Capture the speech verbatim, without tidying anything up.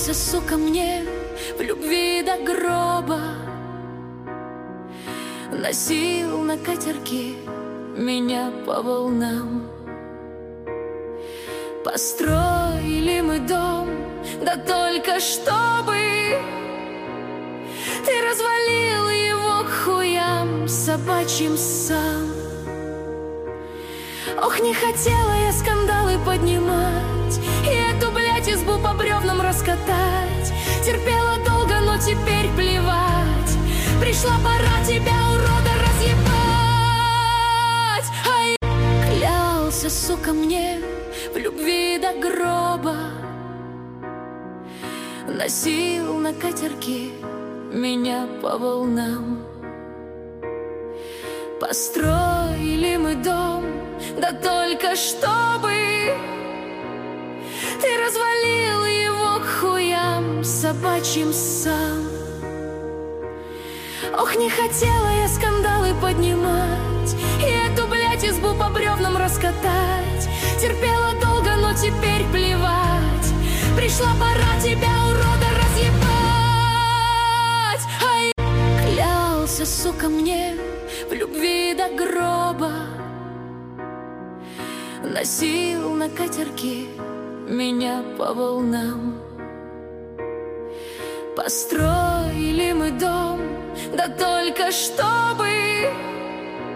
Клялся, сука, мне в любви до гроба, носил на катерке меня по волнам. Построили мы дом, да только чтобы ты развалил его к хуям собачьим сам. Ох, не хотела я скандалы поднимать и эту, блядь, избу по бревнам раскатать. Терпела долго, но теперь плевать. Пришла пора тебя, урода, разъебать. Ай, клялся, сука, мне в любви до гроба, носил на катерке меня по волнам. Построили мы дом, да только чтобы ты развалил его к хуям собачьим сам. Ох, не хотела я скандалы поднимать и эту, блядь, избу по бревнам раскатать. Терпела долго, но теперь плевать. Пришла пора тебя, урода, разъебать. Ай, клялся, сука, мне в любви до гроба, носил на катерке меня по волнам. Построили мы дом, да только чтобы